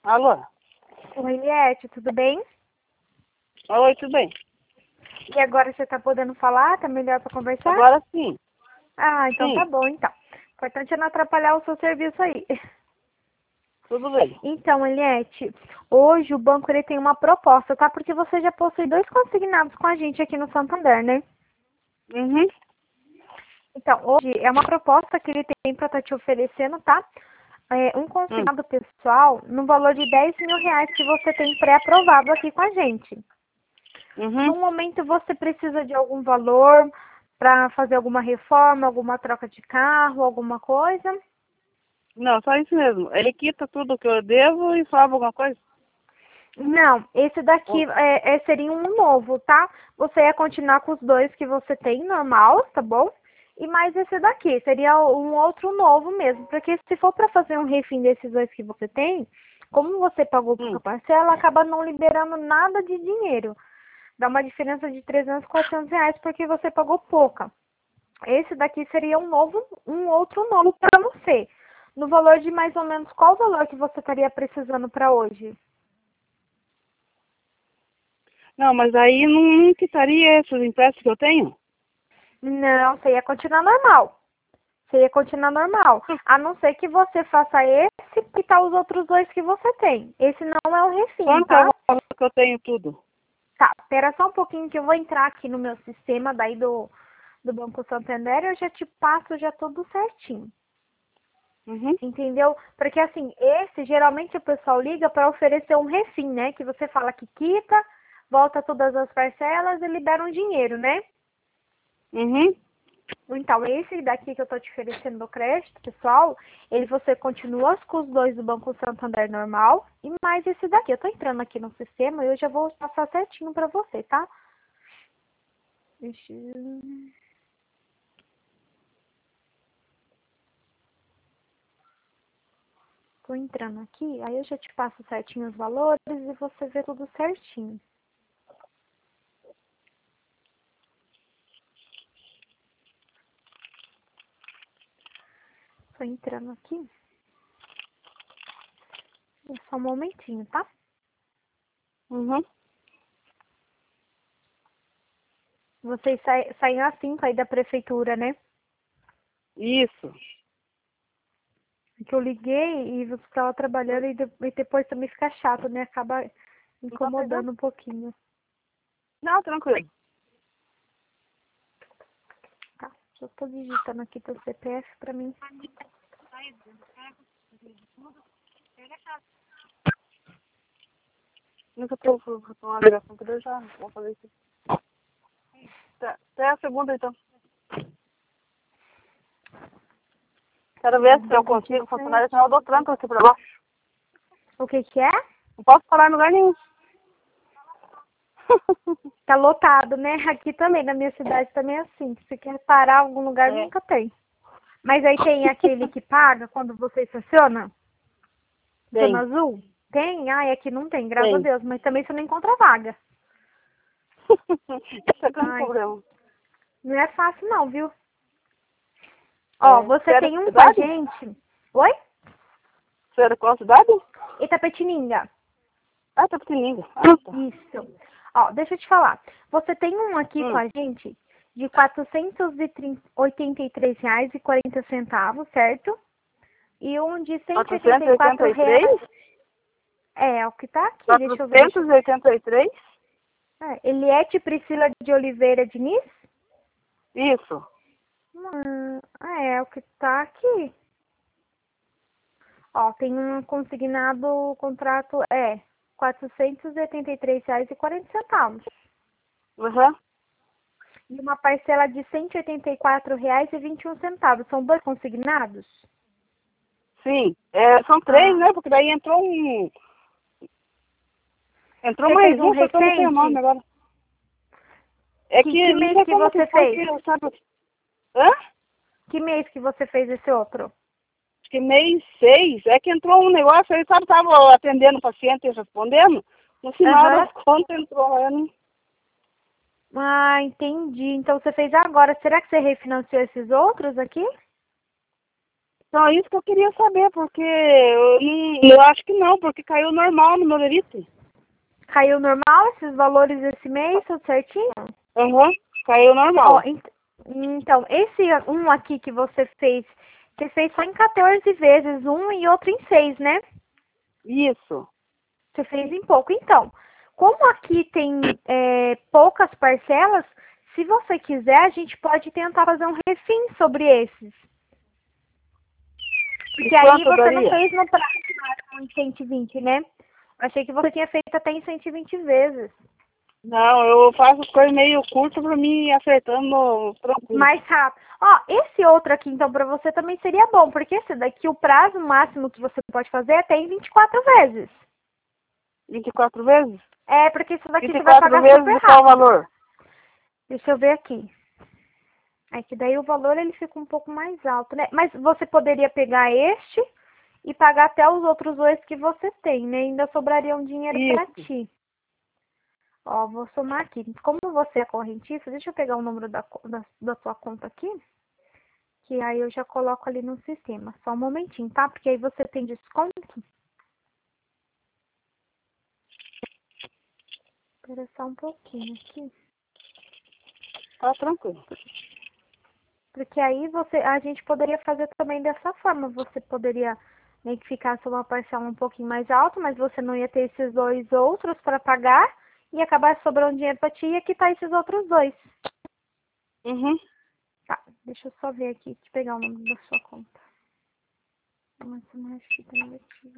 Alô? Oi, Liette, tudo bem? Oi, tudo bem? E agora você tá podendo falar? Tá melhor pra conversar? Agora sim. Ah, então tá Sim, bom, então. O importante é não atrapalhar o seu serviço aí. tudo bem. Então, Eliette, hoje o banco ele tem uma proposta, tá? Porque você já possui 2 consignados com a gente aqui no Santander, né? Uhum. Então, hoje é uma proposta que ele tem para estar te oferecendo, tá? Um Hum. consignado pessoal no valor de R$ 10.000 que você tem pré-aprovado aqui com a gente. Uhum. No momento você precisa de algum valor para fazer alguma reforma, alguma troca de carro, alguma coisa? Não, só isso mesmo. Ele quita tudo que eu devo e sobra alguma coisa? Não, esse daqui Oh. seria um novo, tá? Você ia continuar com os 2 que você tem, normal, tá bom? E mais esse daqui, seria um outro novo mesmo. Porque se for para fazer um refim desses 2 que você tem, como você pagou pouca Hum. parcela, acaba não liberando nada de dinheiro. Dá uma diferença de R$ 300, R$ 400 porque você pagou pouca. Esse daqui seria um outro novo para você. No valor de mais ou menos qual valor que você estaria precisando para hoje? Não, mas aí não quitaria esses empréstimos que eu tenho? Não, você ia continuar normal. Você ia continuar normal. A não ser que você faça esse e tá os outros 2 que você tem. Esse não é o refim, Quanto é o tá? valor que eu tenho tudo? Tá, espera só um pouquinho que eu vou entrar aqui no meu sistema daí do Banco Santander e eu já te passo já tudo certinho. Uhum. Entendeu? Porque assim, esse geralmente o pessoal liga para oferecer um refim, né? Que você fala que quita, volta todas as parcelas e libera um dinheiro, né? Uhum. Então, esse daqui que eu tô te oferecendo do crédito, pessoal, ele você continua com os 2 do Banco Santander normal e mais esse daqui. Eu tô entrando aqui no sistema e eu já vou passar certinho para você, tá? Deixa eu... Tô entrando aqui, aí eu já te passo certinho os valores e você vê tudo certinho. Tô entrando aqui. Só um momentinho, tá? Uhum. Vocês saem às 5 aí da prefeitura, né? Isso. Que eu liguei e você estava trabalhando e depois também fica chato, né? Acaba Não tá pegando? incomodando um pouquinho. Não, tranquilo. Tá, eu tô digitando aqui teu CPF pra mim. Nunca tô com uma ligação que eu já vou fazer isso. Até a segunda, então. Quero ver se eu consigo funcionar, senão eu dou tranco aqui pra baixo. O que que é? Não posso parar em lugar nenhum. Tá lotado, né? Aqui também, na minha cidade também é assim. Se quer parar em algum lugar, É. nunca tem. Mas aí tem aquele que paga quando você estaciona? Zona Tem, Azul? Tem? Ai, aqui não tem, graças a tem. Deus. Mas também você não encontra vaga. Esse é o grande Ai, problema. não é fácil não, viu? Ó, É. Você você é da tem um com a cidade? gente. Oi? Você é da qual cidade? Itapetininga. Ah, tá pequenininho. Ah, tá. Isso. Ó, deixa eu te falar. Você tem um aqui com Hum. a gente de R$ 483,40, certo? E um de Quatrocentos e oitenta e R$ 184. três É o que tá aqui. Deixa eu ver. quatrocentos e oitenta e três Eliette Priscila de Oliveira Diniz? Isso. É o que tá aqui. Ó, tem um consignado, o contrato é R$ 483,40. Uhum. E uma parcela de R$ 184,21. São 2 consignados? Sim. É, são três, Ah, né? Porque daí entrou um. Entrou você mais fez um um, só que eu não sei o nome recente? agora. É Que que não mês sei que como que você foi fez? que, sabe? Hã? Que mês que você fez esse outro? Acho que mês 6. É que entrou um negócio, aí sabe, tava atendendo o paciente e respondendo. No final Aham. das contas entrou, eu não. Ah, entendi. Então você fez agora. Será que você refinanciou esses outros aqui? Então é isso que eu queria saber, porque eu acho que não, porque caiu normal no meu lerite. Caiu normal esses valores esse mês, tudo certinho? Aham, caiu Ó, normal. então, esse um aqui que você fez só em 14 vezes, um e outro em 6, né? Isso. Você fez em pouco. Então, como aqui tem poucas parcelas, se você quiser, a gente pode tentar fazer um refim sobre esses. Porque E aí quanto você não daria? fez no prazo máximo em 120, né? Achei que você tinha feito até em 120 vezes. Não, eu faço coisa meio curta pra mim ir acertando tranquilo. Mais rápido. Ó, esse outro aqui, então, pra você também seria bom, porque esse daqui, o prazo máximo que você pode fazer é até em 24 vezes. 24 vezes? É, porque isso daqui você vai 24 pagar vezes super de qual rápido. valor? Deixa eu ver aqui. É que daí o valor ele fica um pouco mais alto, né? Mas você poderia pegar este e pagar até os outros dois que você tem, né? Ainda sobraria um dinheiro pra Isso. ti. Ó, vou somar aqui. Como você é correntista, deixa eu pegar o número da sua conta aqui, que aí eu já coloco ali no sistema. Só um momentinho, tá? Porque aí você tem desconto. Espera só um pouquinho aqui. Tá tranquilo. Porque aí a gente poderia fazer também dessa forma. Você poderia meio que ficar com uma parcela um pouquinho mais alta, mas você não ia ter esses dois outros para pagar e acabar sobrando dinheiro para ti e quitar esses outros dois. Uhum. Tá, deixa eu só ver aqui, deixa eu pegar o número da sua conta. Nossa, não acho que tá negativo.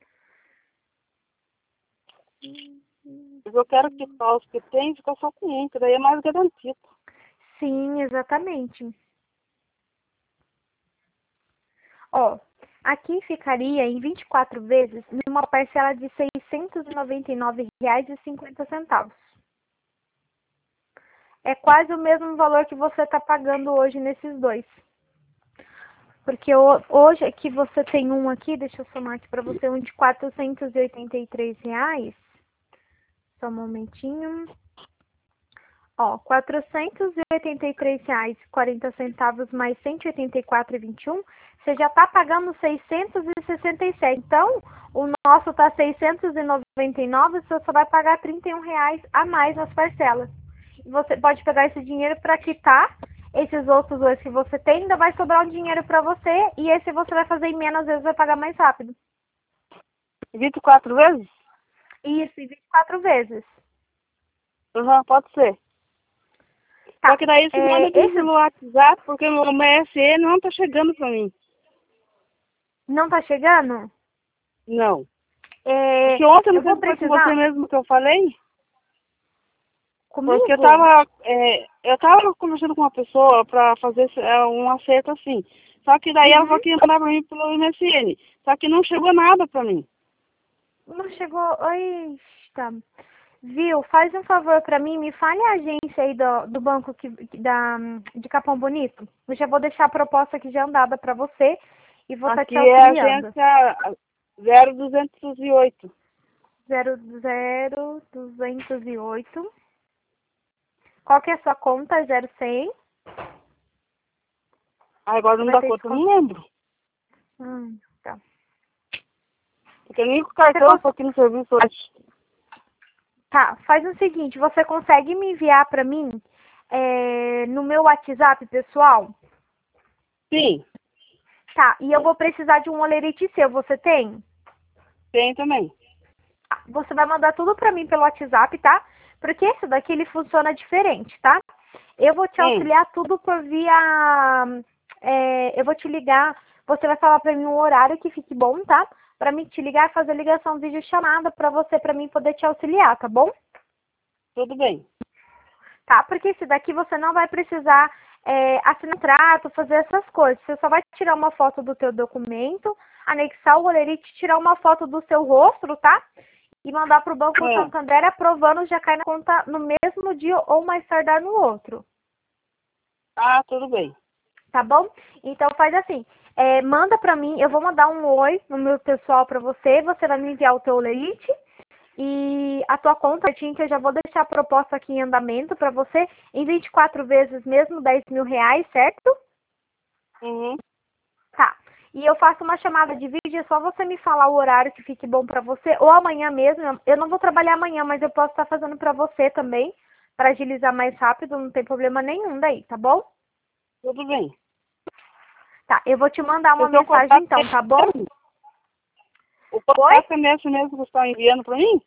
Mas eu quero que só os que tem, fica só com um, que daí é mais garantido. Sim, exatamente. Ó, aqui ficaria em 24 vezes numa parcela de R$ 699,50. É quase o mesmo valor que você está pagando hoje nesses dois. Porque hoje aqui você tem um aqui, deixa eu somar aqui para você, um de R$ 483. Só um momentinho. Ó, R$ 483,40 mais 184,21, você já está pagando 667. Então, o nosso tá 699, você só vai pagar R$ 31 a mais nas parcelas. E você pode pegar esse dinheiro para quitar esses outros dois que você tem, ainda vai sobrar um dinheiro para você, e esse você vai fazer em menos vezes, vai pagar mais rápido. 24 vezes? Isso, e 24 vezes. Uhum, pode ser. Tá. Só que daí você manda tudo Esse pelo WhatsApp, porque o meu MSE não tá chegando pra mim. não tá chegando? Não. É, Porque ontem eu não sei vou se foi com você precisar mesmo que eu falei. Porque comigo? eu tava conversando com uma pessoa pra fazer um acerto assim. Só que daí ela Uhum. falou que ia mandar pra mim pelo MSN. Só que não chegou nada pra mim. Não chegou. Oi, tá. Viu? Faz um favor pra mim, me fale a agência aí do banco de Capão Bonito. Eu já vou deixar a proposta aqui já andada pra você e vou estar Aqui te é a auxiliando. agência 0208. 00208. Qual que é a sua conta? 0100. Agora Você não vai dá ter conta, eu desconto. não lembro. Tá. Porque nem com o Você cartão eu tô aqui no serviço hoje. Tá, faz o seguinte, você consegue me enviar pra mim no meu WhatsApp, pessoal? Sim, Tá, e eu vou precisar de um olerite seu, você tem? tem também. Tá, você vai mandar tudo pra mim pelo WhatsApp, tá? Porque esse daqui, ele funciona diferente, tá? Eu vou te Sim, auxiliar tudo por via... eu vou te ligar, você vai falar pra mim um horário que fique bom, tá? Pra mim te ligar e fazer ligação, vídeo chamada pra você, pra mim poder te auxiliar, tá bom? tudo bem. Tá? Porque esse daqui você não vai precisar assinar contrato, fazer essas coisas. Você só vai tirar uma foto do teu documento, anexar o olerite, tirar uma foto do seu rosto, tá? E mandar para o Banco É. Santander aprovando, já cai na conta no mesmo dia ou mais tardar no outro. Ah, tudo bem. Tá bom? Então faz assim, manda pra mim, eu vou mandar um oi no meu pessoal pra você vai me enviar o teu olerite e a tua conta, certinho, que eu já vou deixar a proposta aqui em andamento pra você em 24 vezes mesmo, R$ 10.000, certo? Uhum. Tá. E eu faço uma chamada de vídeo, é só você me falar o horário que fique bom pra você, ou amanhã mesmo. Eu não vou trabalhar amanhã, mas eu posso estar fazendo pra você também, pra agilizar mais rápido, não tem problema nenhum daí, tá bom? Tudo bem. Tá, eu vou te mandar uma O seu mensagem contato então, tá bom? O Oi? contato é esse mesmo que você está enviando para mim?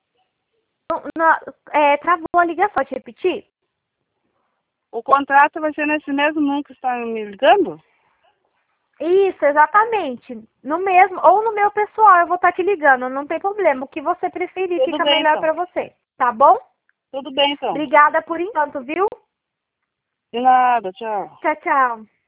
Travou a ligação, pode repetir? O contrato vai ser nesse mesmo número que você está me ligando? Isso, exatamente. No mesmo, ou no meu pessoal, eu vou estar te ligando, não tem problema. O que você preferir Tudo fica bem, melhor então. pra você, tá bom? Tudo bem, então. Obrigada por enquanto, viu? De nada, tchau. Tchau, tchau.